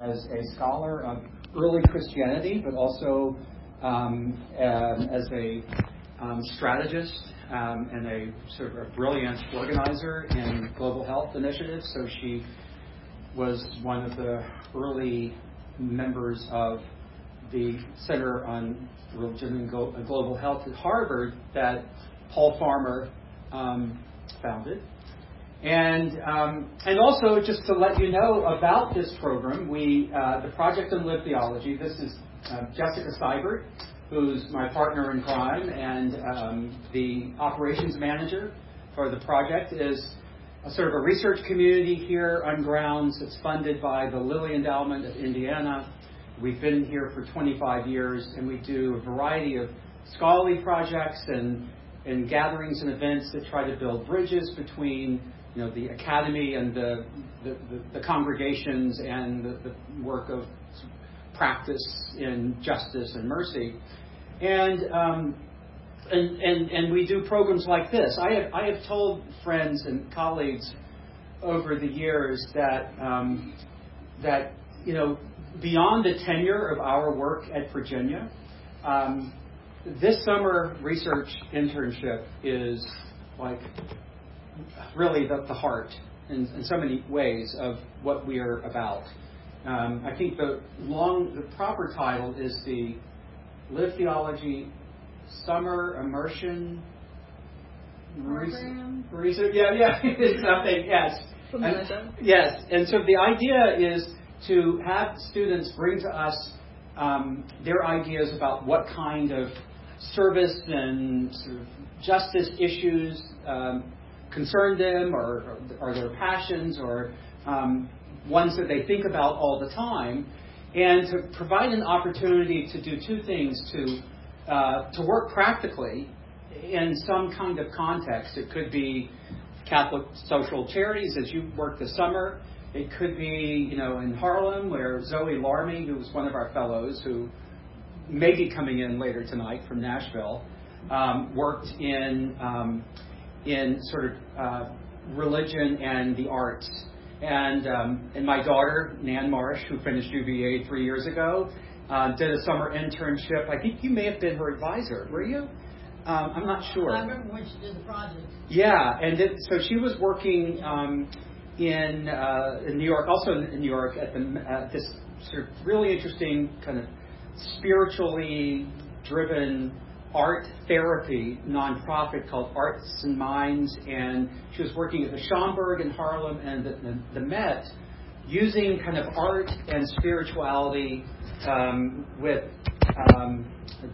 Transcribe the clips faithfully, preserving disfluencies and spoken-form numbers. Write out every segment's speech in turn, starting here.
as a scholar of early Christianity, but also um, um, as a um, strategist um, and a sort of a brilliant organizer in global health initiatives. So she was one of the early members of the Center on Religion and Global Health at Harvard that Paul Farmer um, founded. And um, and also, just to let you know about this program, we uh, the Project on Live Theology. This is uh, Jessica Seibert, who's my partner in crime, and um, the operations manager for the project. Is a sort of a research community here on grounds that's funded by the Lilly Endowment of Indiana. We've been here for twenty-five years, and we do a variety of scholarly projects and and gatherings and events that try to build bridges between, you know, the academy and the the, the, the congregations and the, the work of practice in justice and mercy, and um, and and and we do programs like this. I have I have told friends and colleagues over the years that um, that you know beyond the tenure of our work at Virginia. Um, This summer research internship is like really the, the heart in, in so many ways of what we are about. Um, I think the long, the proper title is the Live Theology Summer Immersion Program. Research. Yeah, yeah, it's something. Yes, Something and, like that. Yes, and so the idea is to have students bring to us um, their ideas about what kind of service and sort of justice issues um, concern them, or are their passions, or um, ones that they think about all the time, and to provide an opportunity to do two things: to uh, to work practically in some kind of context. It could be Catholic social charities, as you work this summer. It could be, you know, in Harlem, where Zoe Larmy, who was one of our fellows, who may be coming in later tonight from Nashville, um, worked in um, in sort of uh, religion and the arts. And um, and my daughter, Nan Marsh, who finished U V A three years ago, uh, did a summer internship. I think you may have been her advisor. Were you? Um, I'm not sure. I remember when she did the project. Yeah, and it, so she was working um, in uh, in New York, also in New York, at the uh, this sort of really interesting kind of spiritually driven art therapy nonprofit called Arts and Minds, and she was working at the Schomburg in Harlem and the, the, the Met, using kind of art and spirituality um, with um,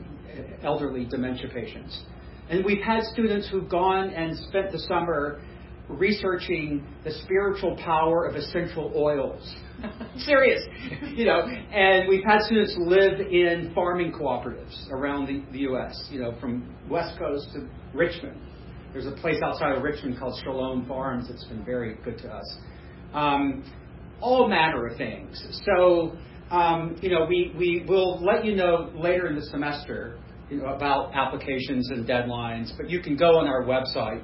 elderly dementia patients. And we've had students who've gone and spent the summer researching the spiritual power of essential oils. Serious, you know, and we've had students live in farming cooperatives around the, the U S, you know, from West Coast to Richmond. There's a place outside of Richmond called Shalom Farms that's been very good to us. Um, all manner of things. So, um, you know, we, we will let you know later in the semester, you know, about applications and deadlines, but you can go on our website,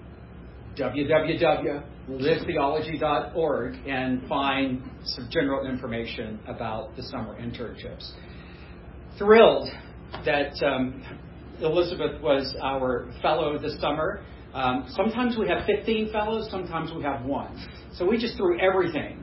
w w w dot live theology dot org, and find some general information about the summer internships. Thrilled that um, Elizabeth was our fellow this summer. Um, sometimes we have fifteen fellows, sometimes we have one. So we just threw everything.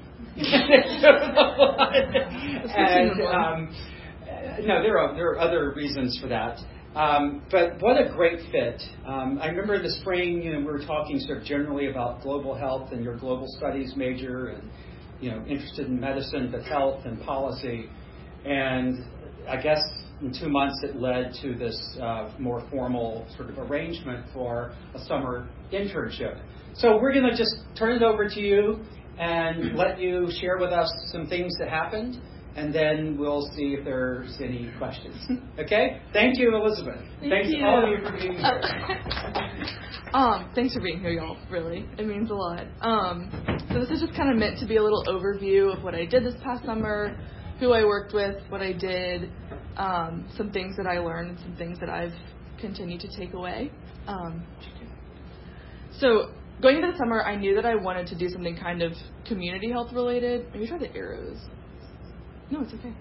and um, no, there are there are other reasons for that. Um, but what a great fit. Um, I remember in the spring, you know, we were talking sort of generally about global health and your global studies major, and, you know, interested in medicine, but health and policy. And I guess in two months it led to this uh, more formal sort of arrangement for a summer internship. So we're going to just turn it over to you and let you share with us some things that happened. And then we'll see if there's any questions. Okay? Thank you, Elizabeth. Thank Thanks you. all of you for being here. um, thanks for being here, y'all. Really, it means a lot. Um, so this is just kind of meant to be a little overview of what I did this past summer, who I worked with, what I did, um, some things that I learned, and some things that I've continued to take away. Um, so going into the summer, I knew that I wanted to do something kind of community health related. Maybe try the arrows. No, it's okay.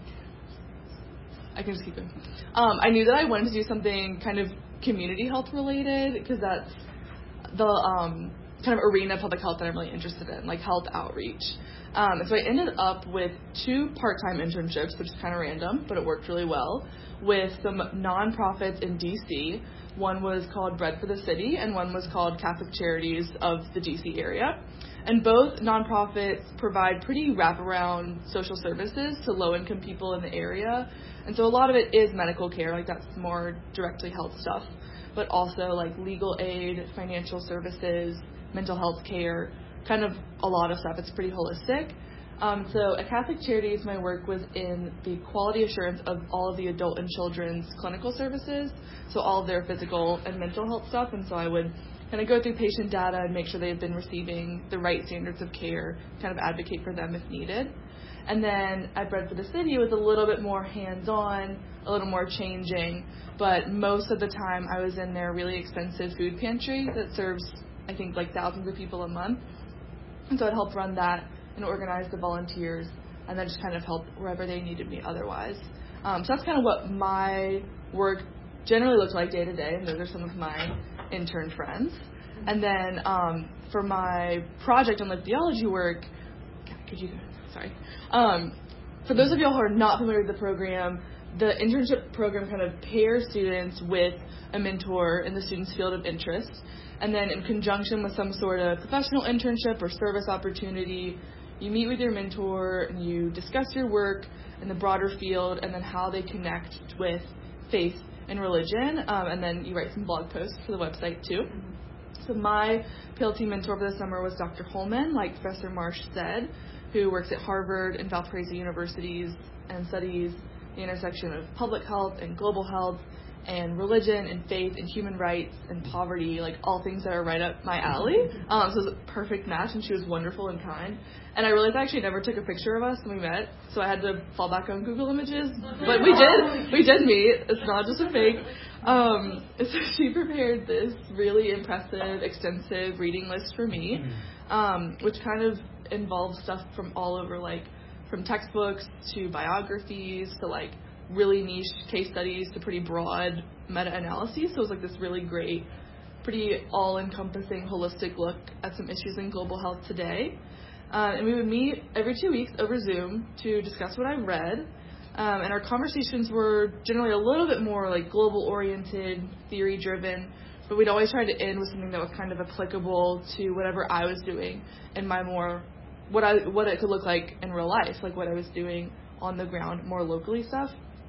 I can just keep going. Um, I knew that I wanted to do something kind of community health related because that's the um, kind of arena of public health that I'm really interested in, like health outreach. Um, and so I ended up with two part-time internships, which is kind of random, but it worked really well, with some nonprofits in D C. One was called Bread for the City, and one was called Catholic Charities of the D C area. And both nonprofits provide pretty wraparound social services to low-income people in the area. And so a lot of it is medical care, like that's more directly health stuff, but also like legal aid, financial services, mental health care, kind of a lot of stuff. It's pretty holistic. Um, so at Catholic Charities, my work was in the quality assurance of all of the adult and children's clinical services, so all of their physical and mental health stuff. And so I would kind of go through patient data and make sure they've been receiving the right standards of care, kind of advocate for them if needed. And then at Bread for the City, it was a little bit more hands-on, a little more changing, but most of the time I was in their really expensive food pantry that serves, I think, like thousands of people a month. And so I'd help run that and organize the volunteers and then just kind of help wherever they needed me otherwise. Um, so that's kind of what my work generally looked like day to day, and those are some of my intern friends. And then um, for my project on lived theology work, could you, sorry. Um, for those of y'all who are not familiar with the program, the internship program kind of pairs students with a mentor in the student's field of interest. And then in conjunction with some sort of professional internship or service opportunity, you meet with your mentor and you discuss your work in the broader field and then how they connect with faith and religion. Um, and then you write some blog posts for the website too. So my P L T mentor for the summer was Doctor Holman, like Professor Marsh said, who works at Harvard and Valparaiso universities and studies the intersection of public health and global health and religion and faith and human rights and poverty, like all things that are right up my alley. Um, so it was a perfect match, and she was wonderful and kind. And I realized I actually never took a picture of us when we met, so I had to fall back on Google Images. But we did, we did meet. It's not just a fake. Um, so she prepared this really impressive, extensive reading list for me, um, which kind of involves stuff from all over, like from textbooks to biographies to like really niche case studies to pretty broad meta-analyses. So it was like this really great, pretty all-encompassing, holistic look at some issues in global health today. Uh, and we would meet every two weeks over Zoom to discuss what I read. Um, and our conversations were generally a little bit more like global-oriented, theory-driven, but we'd always try to end with something that was kind of applicable to whatever I was doing and my more, what I what it could look like in real life, like what I was doing on the ground, more locally stuff.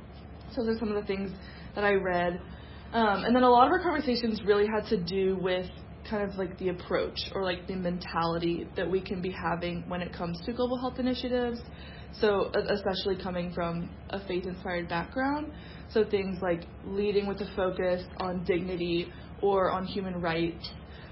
So those are some of the things that I read. Um, and then a lot of our conversations really had to do with kind of like the approach or like the mentality that we can be having when it comes to global health initiatives. So especially coming from a faith-inspired background. So things like leading with a focus on dignity or on human rights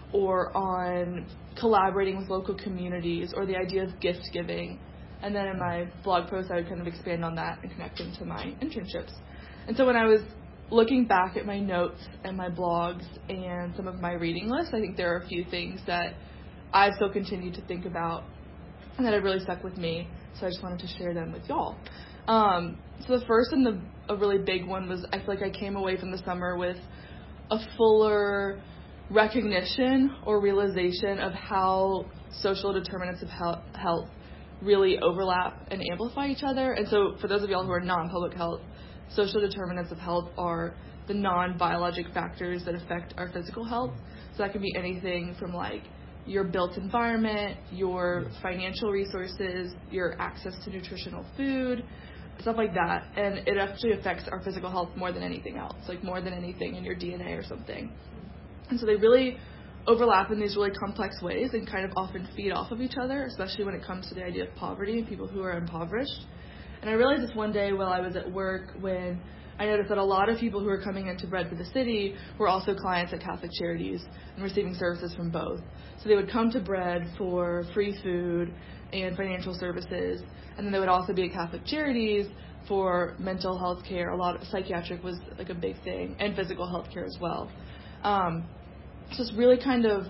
or on collaborating with local communities or the idea of gift giving. And then in my blog post, I would kind of expand on that and connect them to my internships. And so when I was looking back at my notes and my blogs and some of my reading lists, I think there are a few things that I've still continued to think about and that have really stuck with me. So I just wanted to share them with y'all. Um, so the first and the, a really big one was I feel like I came away from the summer with a fuller recognition or realization of how social determinants of health really overlap and amplify each other. And so for those of y'all who are not in public health, social determinants of health are the non-biologic factors that affect our physical health. So that can be anything from like your built environment, your financial resources, your access to nutritional food, stuff like that. And it actually affects our physical health more than anything else, like more than anything in your D N A or something. And so they really overlap in these really complex ways and kind of often feed off of each other, especially when it comes to the idea of poverty and people who are impoverished. And I realized this one day while I was at work when I noticed that a lot of people who were coming into Bread for the City were also clients at Catholic Charities and receiving services from both. So they would come to Bread for free food and financial services, and then they would also be at Catholic Charities for mental health care. A lot of psychiatric was like a big thing, and physical health care as well. Um, so it's really kind of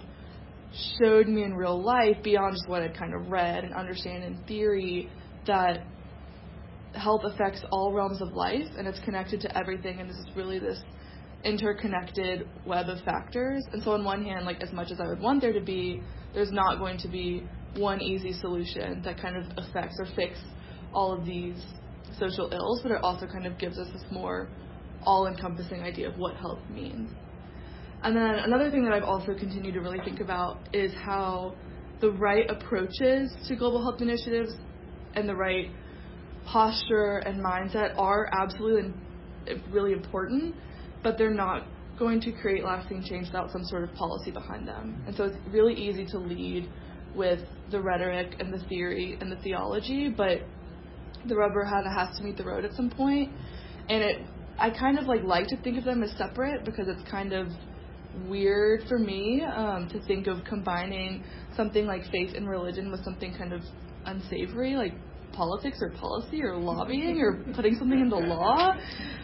showed me in real life, beyond just what I'd kind of read and understand in theory, that health affects all realms of life, and it's connected to everything, and this is really this interconnected web of factors. And so on one hand, like as much as I would want there to be, there's not going to be one easy solution that kind of affects or fix all of these social ills, but it also kind of gives us this more all-encompassing idea of what health means. And then another thing that I've also continued to really think about is how the right approaches to global health initiatives and the right posture and mindset are absolutely really important, but they're not going to create lasting change without some sort of policy behind them. And so it's really easy to lead with the rhetoric and the theory and the theology, but the rubber kind of has to meet the road at some point. And it, I kind of like like to think of them as separate because it's kind of weird for me um, to think of combining something like faith and religion with something kind of unsavory, like politics or policy or lobbying or putting something into law.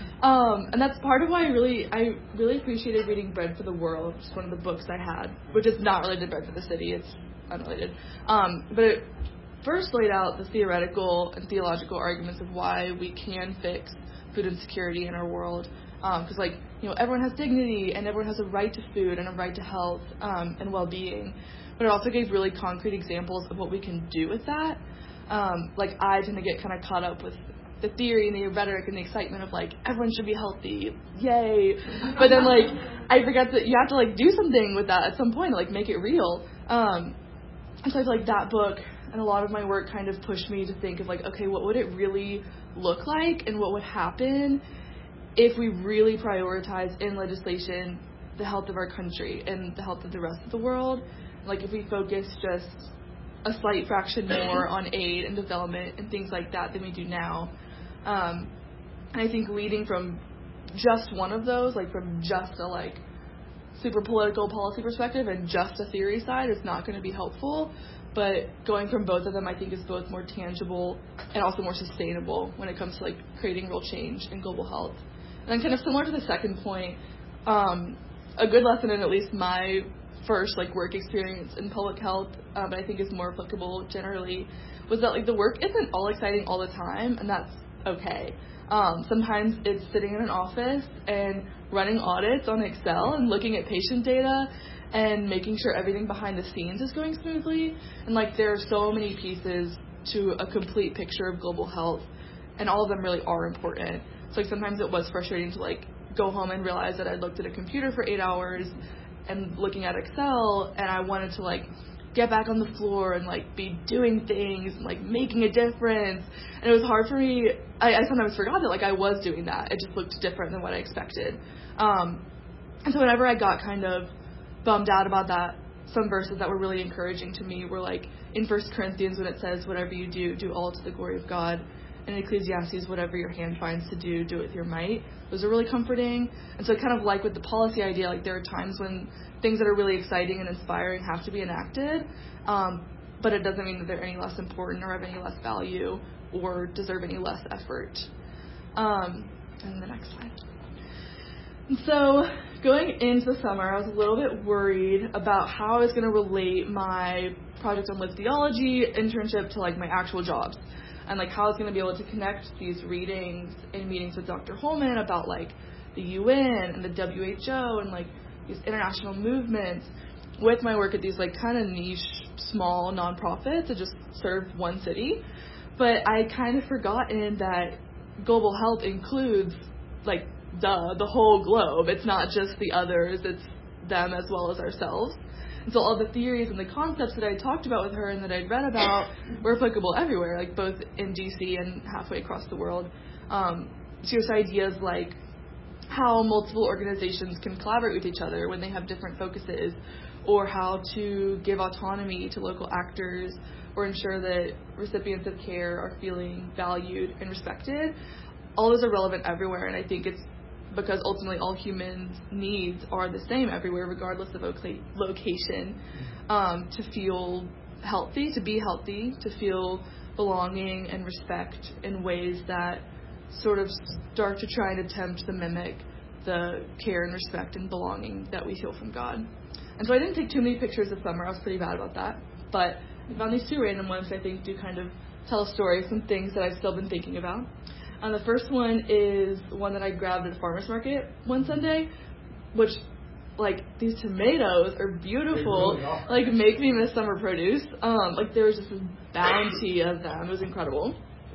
Um, and that's part of why I really I really appreciated reading Bread for the World, which is one of the books I had, which is not related to Bread for the City, it's unrelated. Um, but it first laid out the theoretical and theological arguments of why we can fix food insecurity in our world. Because, um, like, you know, everyone has dignity and everyone has a right to food and a right to health um, and well-being. But it also gave really concrete examples of what we can do with that. Um, like, I tend to get kind of caught up with the theory and the rhetoric and the excitement of, like, everyone should be healthy, yay. But then, like, I forget that you have to, like, do something with that at some point, like, make it real. Um, and so I feel like that book and a lot of my work kind of pushed me to think of, like, okay, what would it really look like and what would happen if we really prioritize in legislation the health of our country and the health of the rest of the world. Like, if we focus just a slight fraction more on aid and development and things like that than we do now. Um, and I think leading from just one of those, like from just a like super political policy perspective and just a theory side, is not going to be helpful. But going from both of them, I think, is both more tangible and also more sustainable when it comes to like creating real change in global health. And then kind of similar to the second point, um, a good lesson in at least my first like work experience in public health, um, but I think is more applicable generally, was that like the work isn't all exciting all the time, and that's okay. Um, sometimes it's sitting in an office and running audits on Excel and looking at patient data and making sure everything behind the scenes is going smoothly. And like there are so many pieces to a complete picture of global health, and all of them really are important. So like sometimes it was frustrating to like go home and realize that I'd looked at a computer for eight hours and looking at Excel, and I wanted to like get back on the floor and like be doing things and like making a difference. And it was hard for me. I, I sometimes forgot that like I was doing that. It just looked different than what I expected. Um, and so whenever I got kind of bummed out about that, some verses that were really encouraging to me were like in First Corinthians when it says, whatever you do, do all to the glory of God. And in Ecclesiastes, whatever your hand finds to do, do it with your might. Those are really comforting. And so kind of like with the policy idea, like there are times when things that are really exciting and inspiring have to be enacted, um, but it doesn't mean that they're any less important or have any less value or deserve any less effort. Um, and the next slide. And so going into the summer, I was a little bit worried about how I was going to relate my project on lived theology internship to like my actual jobs. And like how I was going to be able to connect these readings and meetings with Doctor Holman about like the U N and the W H O and like these international movements with my work at these like kind of niche, small nonprofits that just serve one city. But I kind of forgotten that global health includes like the the whole globe. It's not just the others, it's them as well as ourselves. And so all the theories and the concepts that I talked about with her and that I'd read about were applicable everywhere, like both in D C and halfway across the world. Um, she has ideas like how multiple organizations can collaborate with each other when they have different focuses, or how to give autonomy to local actors, or ensure that recipients of care are feeling valued and respected. All those are relevant everywhere, and I think it's because ultimately all humans' needs are the same everywhere, regardless of location, um, to feel healthy, to be healthy, to feel belonging and respect in ways that sort of start to try and attempt to mimic the care and respect and belonging that we feel from God. And so I didn't take too many pictures this summer. I was pretty bad about that. But I found these two random ones I think do kind of tell a story of some things that I've still been thinking about. Um, the first one is one that I grabbed at the farmer's market one Sunday, which, like, these tomatoes are beautiful, really are. Like, make me miss summer produce. Um, like, there was just a bounty of them. It was incredible.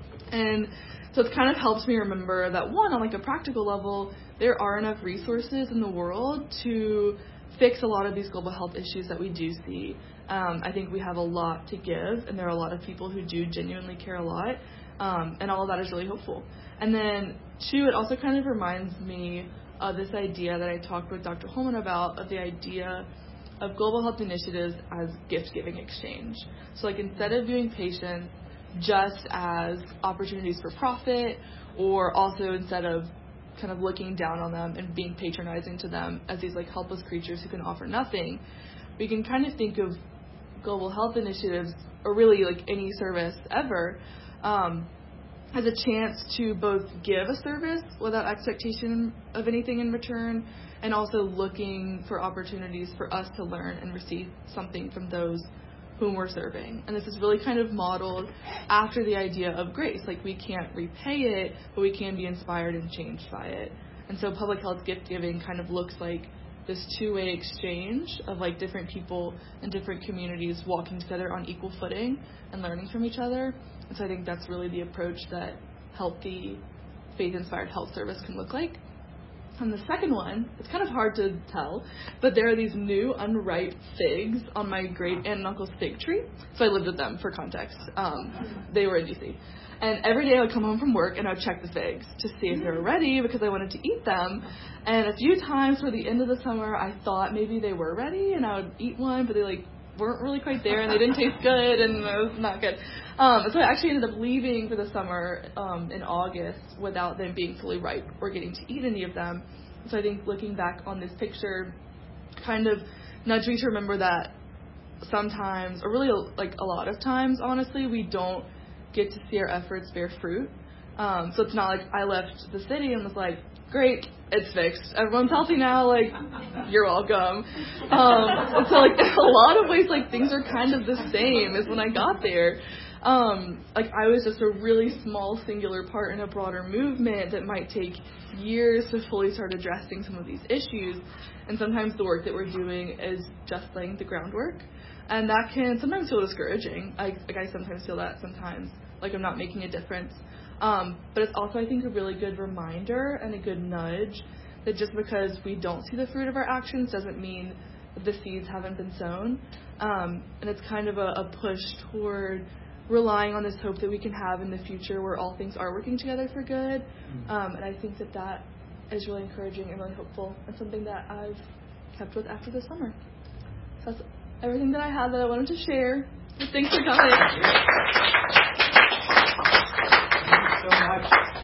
And so it kind of helps me remember that, one, on, like, a practical level, there are enough resources in the world to fix a lot of these global health issues that we do see. Um, I think we have a lot to give, and there are a lot of people who do genuinely care a lot, um, and all of that is really hopeful. And then, two, it also kind of reminds me of this idea that I talked with Doctor Holman about, of the idea of global health initiatives as gift-giving exchange. So, like, instead of viewing patients just as opportunities for profit, or also instead of kind of looking down on them and being patronizing to them as these, like, helpless creatures who can offer nothing, we can kind of think of global health initiatives, or really, like, any service ever, um, as a chance to both give a service without expectation of anything in return, and also looking for opportunities for us to learn and receive something from those whom we're serving. And this is really kind of modeled after the idea of grace. Like, we can't repay it, but we can be inspired and changed by it. And so public health gift giving kind of looks like this two-way exchange of, like, different people and different communities walking together on equal footing and learning from each other. And so I think that's really the approach that healthy, faith-inspired health service can look like. And the second one, it's kind of hard to tell, but there are these new unripe figs on my great aunt and uncle's fig tree. So I lived with them, for context. Um, they were in D C. And every day I would come home from work and I would check the figs to see if they were ready, because I wanted to eat them. And a few times toward the end of the summer, I thought maybe they were ready, and I would eat one, but they, like, weren't really quite there, and they didn't taste good, and it was not good. Um, so I actually ended up leaving for the summer um, in August without them being fully ripe or getting to eat any of them. So I think looking back on this picture kind of nudged me to remember that sometimes, or really, like, a lot of times, honestly, we don't get to see our efforts bear fruit. Um, so it's not like I left the city and was like, great, it's fixed, everyone's healthy now, like, you're welcome. Um, so, like, in a lot of ways, like, things are kind of the same as when I got there. Um, like, I was just a really small, singular part in a broader movement that might take years to fully start addressing some of these issues. And sometimes the work that we're doing is just laying the groundwork. And that can sometimes feel discouraging. I, like, I sometimes feel that sometimes, like, I'm not making a difference. Um, but it's also, I think, a really good reminder and a good nudge that just because we don't see the fruit of our actions doesn't mean that the seeds haven't been sown. Um, and it's kind of a, a push toward relying on this hope that we can have in the future where all things are working together for good. Um, and I think that that is really encouraging and really hopeful, and something that I've kept with after the summer. So that's everything that I had that I wanted to share. Thanks for coming.